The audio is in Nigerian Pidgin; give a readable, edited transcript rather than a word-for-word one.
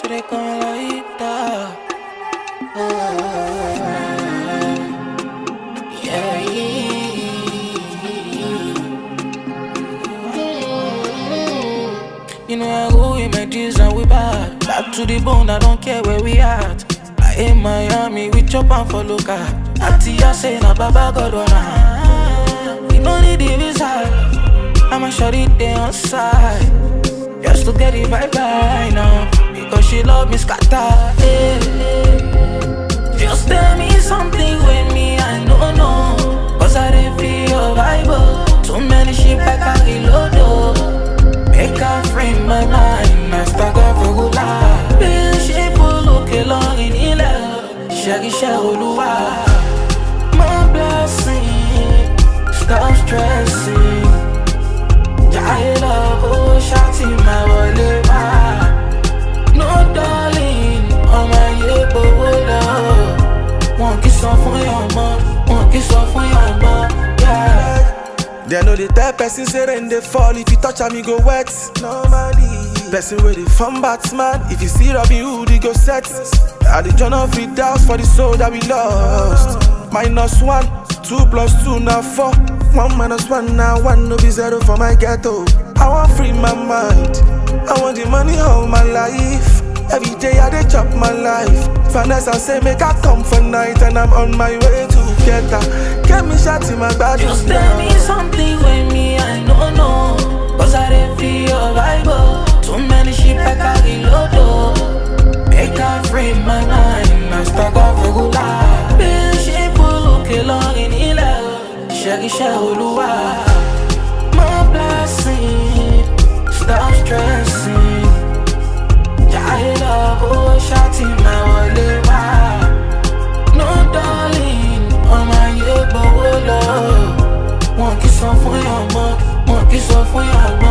quiere con la guitarra. Yeah, You know I go with my G's and we bad. Back to the bone, I don't care where we at. I in Miami, we chop and follow car. Atia say na baba God on. We don't need the visa. I'ma shut it down on side. Just to get it right now. Because she love me scatter. Just tell me something with me, I don't know. Cause I didn't feel your vibe. Too many shit I can't reload. Make her free my mind. I start off for good life. Be she full look along in ila. Shaggy Shaolua. My blessing. Stop stressing. I love oh shawty my wallet. No darling, on my yebo love. One kiss off for your mom, one kiss off for your mom, yeah. They know the type person say rain they fall. If you touch me go wet. Normally, person with the fun batsman. If you see Robin Hood, he go set. I the journal of it doubts for the soul that we lost. -1, 2 + 2 now 4. 1 - 1 now 1 no be 0 for my ghetto. I want free my mind. I want the money all my life. Every day I dey chop my life. Finesse I say make I come for night and I'm on my way to get her. Get me shot in my body. Just tell me something with me, I don't know. Cause I didn't feel your vibe. Too many shit I can't reload. Make her free my mind. I start off for good life. Be she full look along in ila. Shaggy Shaolua. My blessing. Stop stressing. I love oh shawty my wallet. No darling, on my yebo love. One kiss off for your mom, one kiss off for your mom.